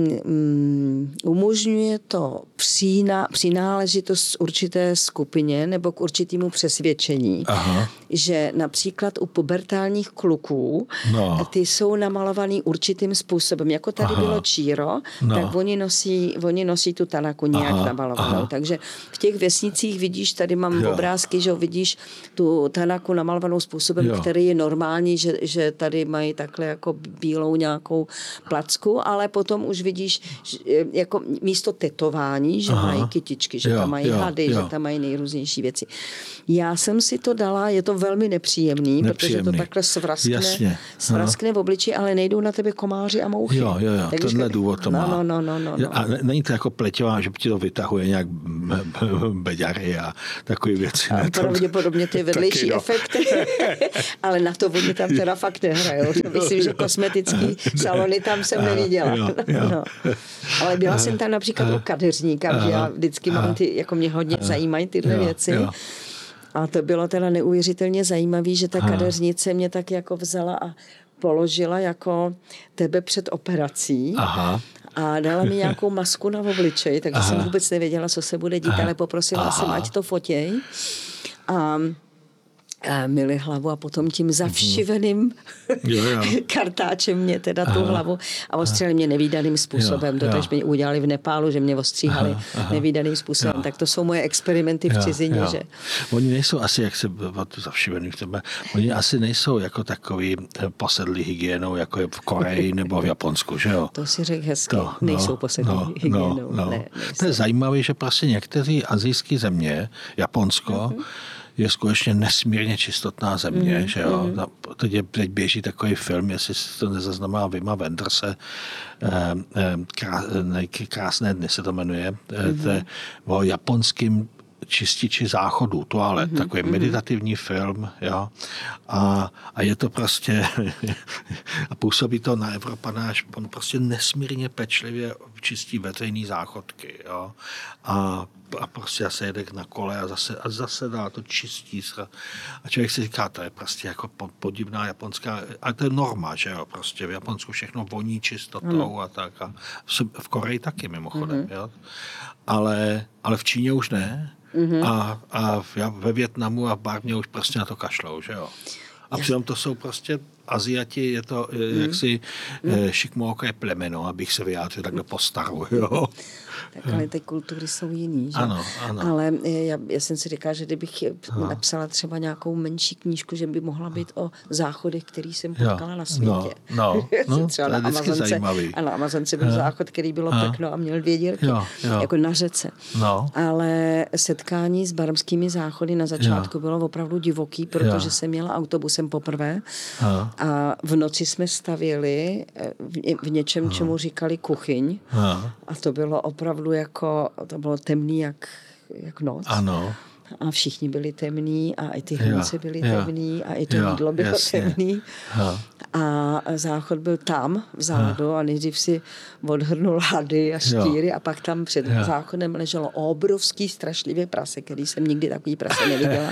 um, umožňuje to přína, přináležitost určité skupině nebo k určitému přesvědčení. Aha. Že například u pubertálních kluků no. ty jsou namalovaný určitým způsobem. Jako tady aha. bylo číro, no. tak oni nosí, oni nosí tu Tanaku nějak aha. namalovanou. Aha. Takže v těch vesnicích vidíš, tady mám jo. obrázky, že vidíš tu Tanaku namalovanou způsobem, jo. který je normální, že, že tady mají takhle jako bílou nějakou placku, ale potom už vidíš jako místo tetování, že aha. mají kytičky, že jo, tam mají jo, hady, jo. že tam mají nejrůznější věci. Já jsem si to dala, je to velmi nepříjemný, nepříjemný. protože to takhle svraskne, svraskne v obliči, ale nejdou na tebe komáři a mouchy. Jo, jo, jo, Takže, tenhle důvod to no, má. No, no, no, no, no. A není to jako pleťová, že ti to vytahuje nějak beďary a takové věci. A pravděpodobně ty vedlejší no. efekty, ale na to oni tam teda fakt nehrajou. Myslím, že kosmetický salony tam jsem neviděla. Jo, jo. No. Ale byla jsem tam například u kadeřníka, že já vždycky mám ty, jako mě hodně zajímají tyhle jo, věci. Jo. A to bylo teda neuvěřitelně zajímavé, že ta kadeřnice mě tak jako vzala a položila jako tebe před operací. Aha. A dala mi nějakou masku na obličej, takže aha. jsem vůbec nevěděla, co se bude dít, aha. ale poprosila aha. jsem, ať to fotěj. A mili hlavu a potom tím zavšiveným jo, jo. kartáčem mě teda aha. tu hlavu a ostřeli mě nevídaným způsobem. To tež mi udělali v Nepálu, že mě ostříhali aha, aha. nevídaným způsobem. Jo. Tak to jsou moje experimenty v jo, cizině. Jo. Že... Oni nejsou asi, jak se zavšivený v tebe, oni asi nejsou jako takový posedlí hygienou, jako je v Koreji nebo v Japonsku, že jo? To si řekl hezky. To, nejsou no, posedlí no, hygienou. No, no. Ne, to je zajímavé, že prostě některé asijské země, Japonsko, mm-hmm. je skutečně nesmírně čistotná země, mm, že jo. Mm. Teď, je, teď běží takový film, jestli si to nezaznamená Wima Wenderse, eh, krás, Krásné dny se to jmenuje, mm. to je o japonským čističi záchodů, toalet, mm-hmm, takový mm-hmm. meditativní film, jo. A, a je to prostě a působí to na Evropana, že on prostě nesmírně pečlivě čistí veřejný záchodky, jo. A, a prostě se jede na kole a zase, a zase dá to čistí. A člověk si říká, to je prostě jako podivná japonská, a to je norma, že jo, prostě v Japonsku všechno voní čistotou mm. a tak. A v Koreji taky mimochodem, mm-hmm. jo. Ale, ale v Číně už ne. Mm-hmm. A, a ve Vietnamu a v Barmě už prostě na to kašlou, že jo. A přitom to jsou prostě Aziati, je to mm. jaksi mm. šikmóké plemeno, abych se vyjádřil takhle po staru, jo. Tak ale ty kultury jsou jiný, že? Ano, ano. Ale já, já jsem si říkala, že kdybych no. napsala třeba nějakou menší knížku, že by mohla být o záchodech, který jsem potkala jo. na světě. No, no, no třeba to je na vždycky Amazonce, zajímavý. A na Amazonce byl jo. záchod, který bylo jo. pekno a měl dvě dírky, jo. Jo. jako na řece. No. Ale setkání s barmskými záchody na začátku jo. bylo opravdu divoký, protože jo. jsem měla autobusem poprvé jo. a v noci jsme stavěli v, v něčem, jo. čemu říkali kuchyň. Jo. A to bylo opravdu jako, to bylo temný jak, jak noc. Ano. A všichni byli temní a i ty hrnce byly jo. temný a i to jo. jídlo bylo Jasně. temný. Jo. A záchod byl tam vzadu jo. a nejdřív si odhrnul hady a štíry jo. a pak tam před jo. záchodem leželo obrovský strašlivě prase, který jsem nikdy takový prase neviděla.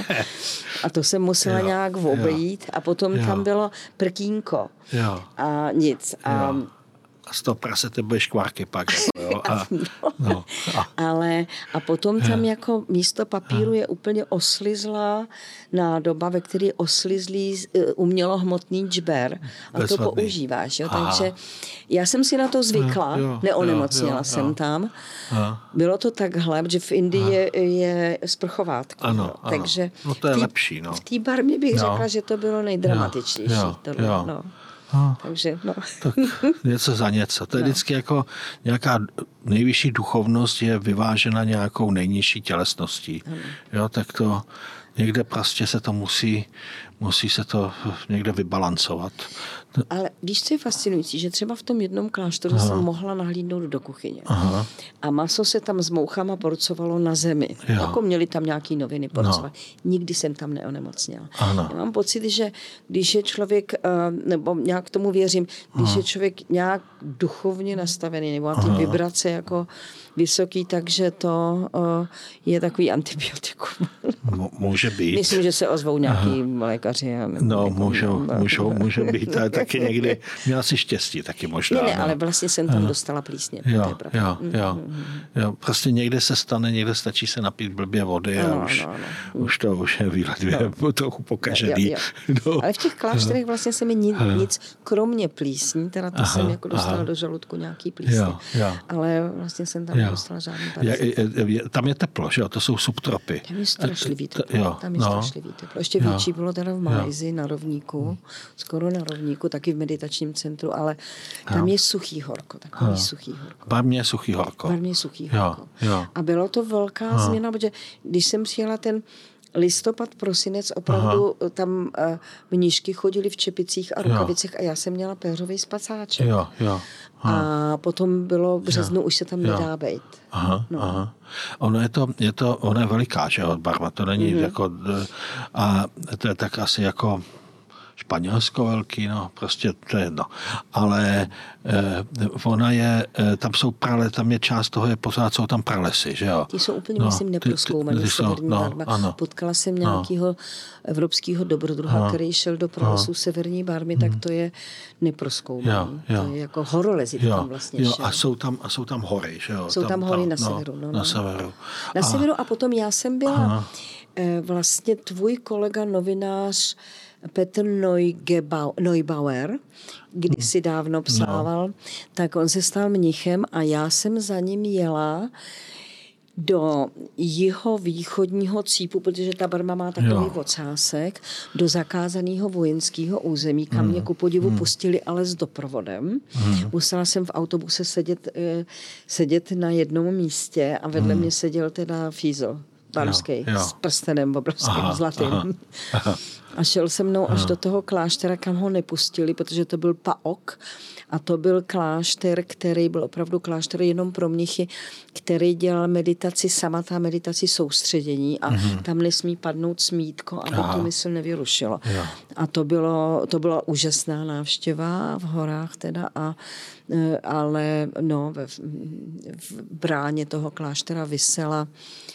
A to jsem musela jo. nějak obejít a potom jo. tam bylo prkínko jo. a nic. A jo. A z toho prasete budeš kvárky pak. Jako, jo? A, no. A. Ale a potom tam jako místo papíru je úplně oslizlá nádoba, ve které je oslizlý umělohmotný džber. A Bezvadný. To používáš. Jo? Takže já jsem si na to zvykla. Jo, neonemocněla jo, jo, jsem jo. tam. Aha. Bylo to takhle, že v Indii je, je sprchovátko. Ano, ano. Takže no to je tý, lepší. No. V té Barmě bych jo. řekla, že to bylo nejdramatičtější. Jo, tohle, jo. No. No, Takže, no. Tak něco za něco. To je no. vždycky jako nějaká nejvyšší duchovnost je vyvážena nějakou nejnižší tělesností. Hmm. Jo, tak to někde prostě se to musí, musí se to někde vybalancovat. Ale víš, co je fascinující, že třeba v tom jednom klášteru jsem mohla nahlídnout do kuchyně. Aha. A maso se tam s mouchama porcovalo na zemi. Jo. Jako měli tam nějaký noviny porcovat. No. Nikdy jsem tam neonemocněla. Ano. Já mám pocit, že když je člověk, nebo nějak tomu věřím, když Aha. je člověk nějak duchovně nastavený, nebo má ty Aha. vibrace jako vysoký, takže to uh, je takový antibiotikum. M- může být. Myslím, že se ozvou nějaký Aha. lékaři. A no, jako, můžou, můžou, může být, ale taky někdy měla si štěstí, taky možná. Ne, ne, no. ale vlastně jsem tam dostala plísně. Jo, jo, jo, jo. Prostě někde se stane, někde stačí se napít blbě vody a ano, už, ano, ano. už to už je výlet dvě no. trochu pokažený. Jo, jo. No. Ale v těch klášterech vlastně se mi nic, nic kromě plísní, teda to aha, jsem jako dostala aha. do žaludku nějaký plísně, jo, jo. ale vlastně jsem tam dostala žádný parazit. Tam je teplo, že jo? To jsou subtropy. Tam je strašlivý teplo. Jo, tam je no. strašlivý teplo. Ještě jo. větší bylo teda v Malajsii na rovníku, skoro na rovníku, taky v meditačním centru, ale tam jo. je suchý horko, takový jo. suchý horko. Barmě je suchý horko. Barmě je suchý horko. Jo, jo. A bylo to velká jo. změna, protože když jsem přijela ten listopad, prosinec, opravdu Aha. tam uh, mnížky chodili v čepicích a rukavicích jo. a já jsem měla péřový spacáček. Jo, jo. A potom bylo v březnu, jo. už se tam jo. nedá bejt. Aha, no. aha. Ono je to, je to, ono je veliká, že od barva, to není mm-hmm. jako, a to je tak asi jako Španělsko velký, no, prostě to je jedno. Ale eh, ona je, eh, tam jsou prale, tam je část toho, je pořád jsou tam pralesy, že jo? Ty jsou úplně, no, myslím, neprozkoumaný. No, Potkala jsem nějakého no. evropského dobrodruha, no. který šel do pralesů no. severní Barmy, tak to je neprozkoumaný. Jo, jo. To je jako horolezit jo, tam vlastně jo, šel. A jsou tam, a jsou tam hory, že jo? Jsou tam, tam hory tam, na no, severu. No, na no. severu. Na a, severu a potom já jsem byla aha. vlastně tvůj kolega, novinář Petr Neubauer, kdysi dávno psával, no. tak on se stal mnichem a já jsem za ním jela do jeho východního cípu, protože ta Barma má takový jo. ocásek, do zakázaného vojenského území, kam hmm. mě ku podivu hmm. pustili, ale s doprovodem. Hmm. Musela jsem v autobuse sedět, sedět na jednom místě a vedle hmm. mě seděl teda Fízl barmský s prstenem obrovským zlatým. Aha, aha. A šel se mnou až aha. do toho kláštera, kam ho nepustili, protože to byl Paok a to byl klášter, který byl opravdu klášter jenom pro mnichy, který dělal meditaci, samatá meditaci soustředění a mhm. tam nesmí padnout smítko, aby aha. to mysl nevyrušilo. Ja. A to bylo, to byla úžasná návštěva v horách teda, a, ale no, v, v bráně toho kláštera visela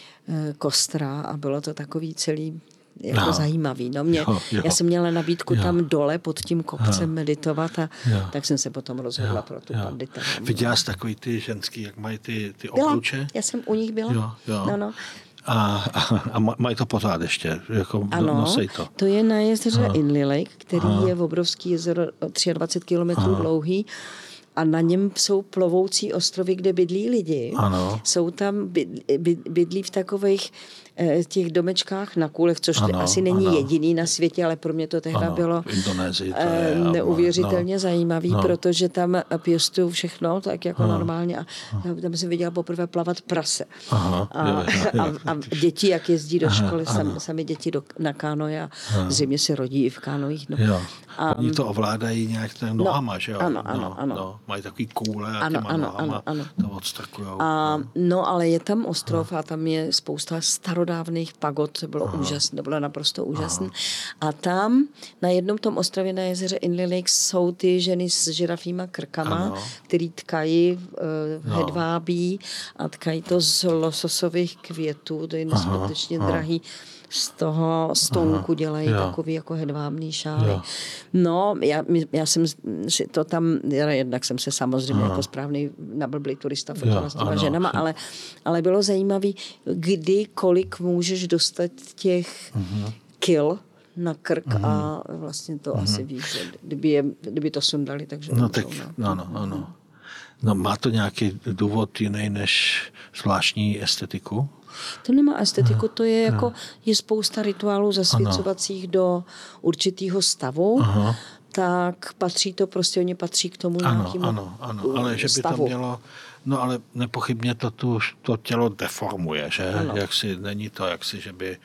kostra a bylo to takový celý jako no. zajímavý. No mě, jo, jo. Já jsem měla nabídku jo. tam dole pod tím kopcem jo. meditovat a jo. tak jsem se potom rozhodla jo. pro tu pandita. Viděla jsi takový ty ženský, jak mají ty, ty obruče? Já jsem u nich byla. Jo, jo. No, no. A, a, a mají to pořád ještě? Jako ano, nosej to. To je na jezeře Inle Lake, který Aha. je v obrovský jezero dvacet tři kilometrů dlouhý. A na něm jsou plovoucí ostrovy, kde bydlí lidi. Ano. Jsou tam, bydlí v takových těch domečkách na kůlech, což ano, asi není ano. jediný na světě, ale pro mě to tehda ano, bylo Indonésii, to je, neuvěřitelně no, zajímavý, no. protože tam pěstují všechno tak jako no. normálně a tam jsem viděla poprvé plavat prase. Aha, a, jo, jo, jo. A, a děti, jak jezdí do školy, aha, sami, sami děti do, na kánoje a zřejmě se rodí i v kánojích. No. Jo. A, oni to ovládají nějak ten nohama, no, že jo? Ano, ano, no, ano. No, mají takový kůle a ano, těma ano, nohama ano, ano. to odstrkujou. A, no, ale je tam ostrov a tam je spousta starodávných pagod, to bylo úžasné, to bylo naprosto úžasné. A tam na jednom tom ostrově na jezeře Inle Lake jsou ty ženy s žirafýma krkama, ano. který tkají uh, hedvábí a tkají to z lososových květů, to je neskutečně drahý. Z toho stonku dělají jo. takový jako hedvábný šály. Jo. No, já, já jsem si to tam, jednak jsem se samozřejmě ano. jako správný nablblý turista fotovala s těma ženama, ale, ale bylo zajímavý, kdy, kolik můžeš dostat těch uh-huh. kil na krk uh-huh. a vlastně to uh-huh. asi víš, že kdyby, je, kdyby to sundali, takže... No tak, ano, ano. No má to nějaký důvod jiný než zvláštní estetiku? To nemá estetiku, to je jako, je spousta rituálů zasvěcovacích ano. do určitého stavu, aha. tak patří to prostě, oni patří k tomu ano, nějakému ano, ano, ale že by stavu. to mělo, no ale nepochybně to, tu, to tělo deformuje, že? Jak si, není to, jak si, že by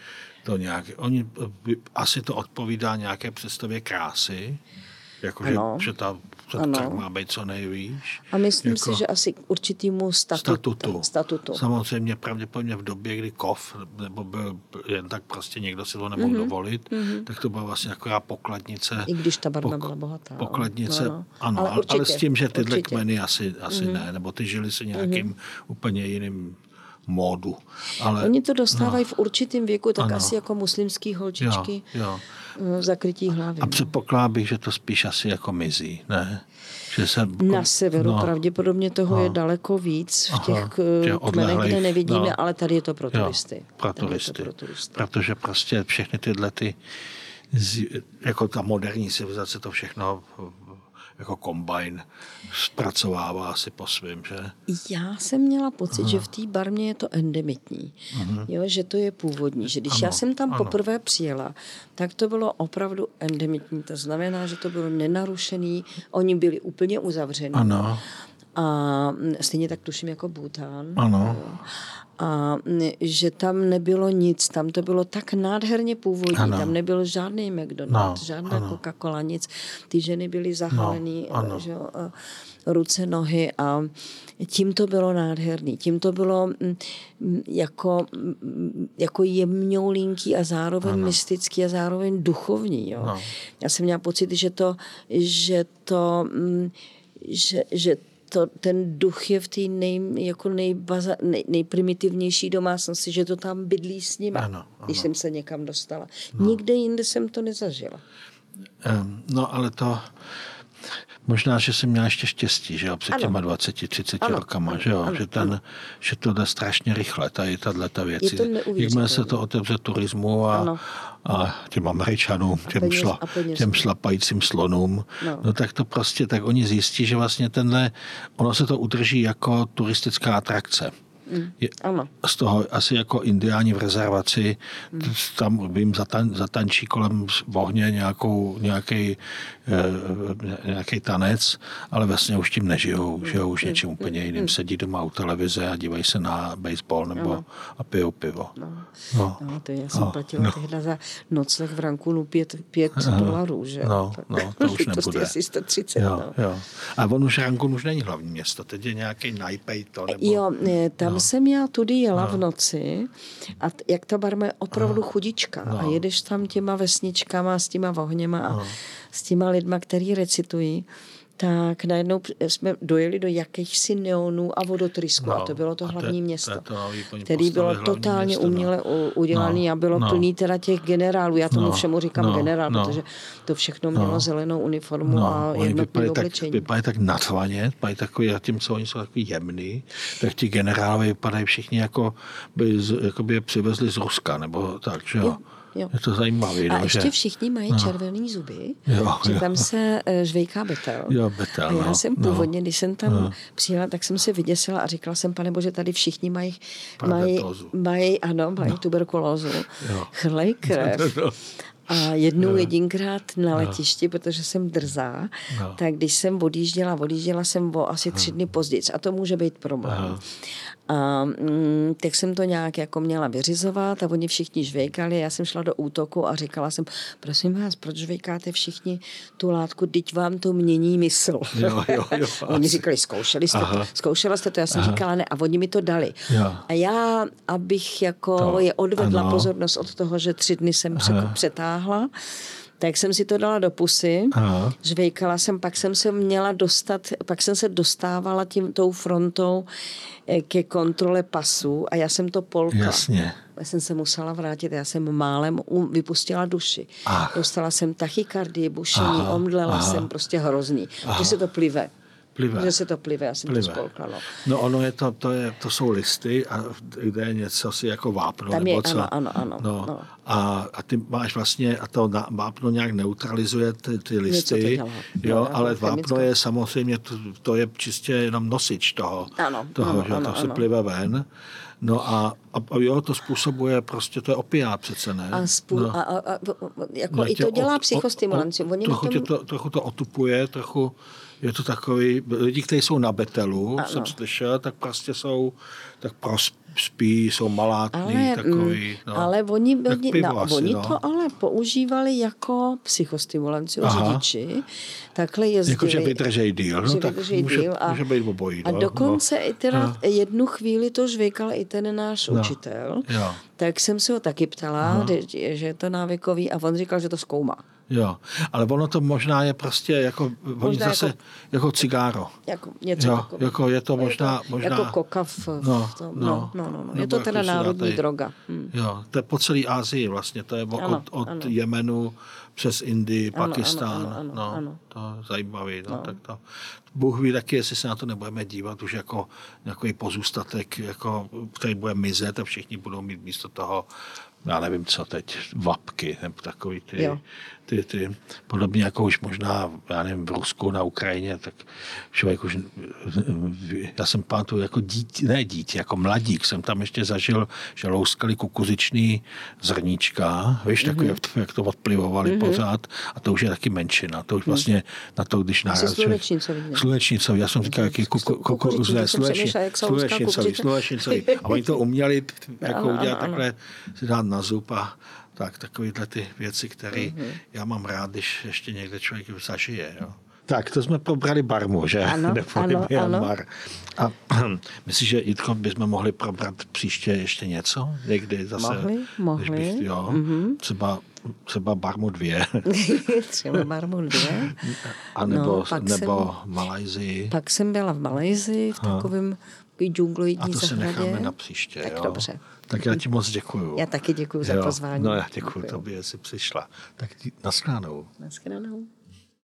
to nějak, oni, asi to odpovídá nějaké představě krásy, jakože že ta tak má být co nejvíš. A myslím jako si, že asi k určitýmu statutu. Statutu. statutu. Samozřejmě pravděpodobně v době, kdy kov, nebo byl jen tak prostě někdo si to nemohl mm-hmm. dovolit, mm-hmm. tak to byla vlastně taková pokladnice. I když ta barva pok, byla bohatá. Pokladnice, no, no. ano, ale, určitě, ale s tím, že tyhle určitě. kmeny asi, asi mm-hmm. ne, nebo ty žili si nějakým mm-hmm. úplně jiným módu. Ale, oni to dostávají no, v určitém věku, tak ano. asi jako muslimský holčičky. Jo, jo. Zakrytí hlavy. A předpokládám bych, že to spíš asi jako mizí, ne? Že se, na severu no, pravděpodobně toho no, je daleko víc v těch aha, kmenech, kde nevidíme, no, ale tady je to pro turisty. Jo, pro turisty. Pro turisty. Protože prostě všechny tyhle ty, jako ta moderní civilizace to všechno jako kombajn zpracovává asi po svým, že? Já jsem měla pocit, aha. že v té Barmě je to endemitní, aha. jo, že to je původní, že když ano, já jsem tam ano. poprvé přijela, tak to bylo opravdu endemitní, to znamená, že to bylo nenarušený, oni byli úplně uzavření. Ano. A stejně tak tuším jako Bhútán. Ano. A že tam nebylo nic, tam to bylo tak nádherně původní, ano. tam nebyl žádný McDonald's, no, žádná ano. Coca-Cola, nic. Ty ženy byly zahalený, no, že, ruce, nohy a tím to bylo nádherný. Tím to bylo jako, jako jemňoulinký a zároveň ano. mystický a zároveň duchovní. Jo. No. Já jsem měla pocit, že to, že to, že, že To, ten duch je v té nej, jako nejbaza, nej, nejprimitivnější domácnosti, že to tam bydlí s nimi, ano, ano. když jsem se někam dostala. No. Nikde jinde jsem to nezažila. Um, no ale to možná, že jsem měla ještě štěstí, že jo, před těma dvaceti třiceti rokama, ano, že jo, ano, že, ten, že to jde strašně rychle, tady tato věci. Jakmile se to otevře turismu a, a těm Američanům, těm, peněz, šla, těm šlapajícím slonům, no. no tak to prostě, tak oni zjistí, že vlastně tenhle, ono se to udrží jako turistická atrakce. Mm, je, z toho asi jako indiáni v rezervaci, mm. tam vím, zatan, zatančí kolem ohně nějakou, nějaký, e, nějaký tanec, ale vlastně už tím nežijou, mm. žijou už mm. něčím úplně jiným. Mm. Sedí doma u televize a dívají se na baseball nebo ano. a pijou pivo. No. No. No, to já jsem no. platila no. tehda za nocleh v Rankunu pět, pět dolarů, že? No, no, to už nebude. To sto třicet, jo, no. jo. A on už Rankun už není hlavní město, teď je nějaký Naypyidaw nebo... Jo, tam no. jsem já tudy jela no. v noci a t- jak ta Barma je opravdu no. chudička no. a jedeš tam těma vesničkama s těma ohněma a no. s těma lidma, který recitují, tak najednou jsme dojeli do jakýchsi neonů a vodotrysku no. a to bylo to hlavní to, město, to, to který bylo totálně město, uměle no. udělaný no. a bylo no. plný teda těch generálů. Já tomu no. všemu říkám no. generál, no. protože to všechno mělo no. zelenou uniformu no. a jednotné oblečení. Vypadají tak nadvaně, vypadají takový, a tím, co oni jsou takový jemný, tak ti generálové vypadají všichni jako by, jako by je přivezli z Ruska, nebo tak, že jo? Jo. Je to zajímavé. A no, ještě že... všichni mají no. červený zuby, jo, že jo. tam se žvejká betel. Jo, betel. A já no, jsem původně, no, když jsem tam no. přijela, tak jsem se vyděsila a říkala jsem, pane Bože, tady všichni mají, mají, mají, ano, mají no. tuberkulózu, chrlej krev. No. A jednou no. jedinkrát na letišti, no. protože jsem drzá, no. tak když jsem odjížděla, odjížděla jsem o asi tři dny později a to může být problém. No. A mm, tak jsem to nějak jako měla vyřizovat a oni všichni žvejkali. Já jsem šla do útoku a říkala jsem, prosím vás, proč žvejkáte všichni tu látku, teď vám to mění mysl. Jo, jo, jo, oni říkali, zkoušeli jste to, zkoušela jste to, já jsem Aha. říkala ne a oni mi to dali. Jo. A já, abych jako to, je odvedla ano. pozornost od toho, že tři dny jsem Aha. přetáhla, tak jsem si to dala do pusy, Aha. žvejkala jsem, pak jsem se měla dostat, pak jsem se dostávala tím tou frontou ke kontrole pasů a já jsem to polkla. Jasně. Já jsem se musela vrátit, já jsem málem vypustila duši. Ach. Dostala jsem tachykardii, bušení, aha, omdlela aha. jsem, prostě hrozný. Že se to plive. Plive. Že se to plive, já jsem plive. to spolkla. No. no ono je to, to, je, to jsou listy, a kde je něco si jako vápno. Tam nebo je, co. ano, ano, ano. No. no. A, a ty máš vlastně, a to vápno nějak neutralizuje ty, ty listy, jo, no, ale vápno chemická. Je samozřejmě, to, to je čistě jenom nosič toho, ano, toho ano, že ano, to ano. se plive ven. No a, a, a jo, to způsobuje prostě, to je opiát přece, ne? A, spů, no. a, a, a jako no, i to dělá psychostimulanci. O, o, trochu, tom... to, trochu to otupuje, trochu je to takový, lidi, kteří jsou na betelu, ano. jsem slyšel, tak prostě jsou, tak prospí, jsou malátní, ale, takový. No. Ale oni, oni, pivo no, asi, oni no. to ale používali jako psychostimulanci, řidiči. Takhle jezdili. Jako, že vydržej díl. No, tak může, díl a, může být obojí. A no, dokonce no. i teda no. jednu chvíli to žvykal i ten náš no. učitel. Jo. Tak jsem se ho taky ptala, že, že je to návykový a on říkal, že to zkoumá. Jo, ale ono to možná je prostě jako, možná zase jako, jako cigáro. Jako něco jo, takové. Jako je to možná... Je to, možná jako koka v, no, v tom. No, no, no, no. Je to teda národní tady, droga. Hmm. Jo, to je po celé Asii vlastně, to je ano, od, od ano. Jemenu přes Indii, ano, Pakistán. Ano, ano, no, ano. To je zajímavý. No, no. Tak to, Bůh ví taky, jestli se na to nebudeme dívat už jako nějaký pozůstatek, jako, který bude mizet a všichni budou mít místo toho, já nevím co teď, vapky, nebo takový ty, ty, ty, podobně jako už možná, já nevím, v Rusku, na Ukrajině, tak člověk už, já jsem pamatuju jako dítě, ne dítě, jako mladík, jsem tam ještě zažil, že louskali kukuřičný zrníčka, víš, mm-hmm. takový, jak, jak to odplivovali mm-hmm. pořád, a to už je taky menšina, to už vlastně na to, když narazí. Slunečnicový. Slunečnicový, já jsem říkal, jaký kukuřičný, slunečnicový, slunečnicový. A oni to uměli jako udělat takhle, si dát na zub a tak, takovéhle ty věci, které mm-hmm. já mám rád, když ještě někde člověk zažije. Jo. Tak, to jsme probrali Barmu, že? Ano, ano, ano. A myslíš, že Jitko, bychom mohli probrat příště ještě něco? Někdy zase? Mohli, mohli. Bych, jo, mm-hmm. třeba, třeba Barmu dvě. třeba Barmu dvě. A nebo, no, nebo jsem, Malajzii. Pak jsem byla v Malajzii, v takovém džungloidní zahradě. A to se necháme na příště. Tak jo. dobře. Tak já ti moc děkuju. Já taky děkuju za pozvání. No já děkuju tobě, že jsi přišla. Tak naschledanou. Naschledanou.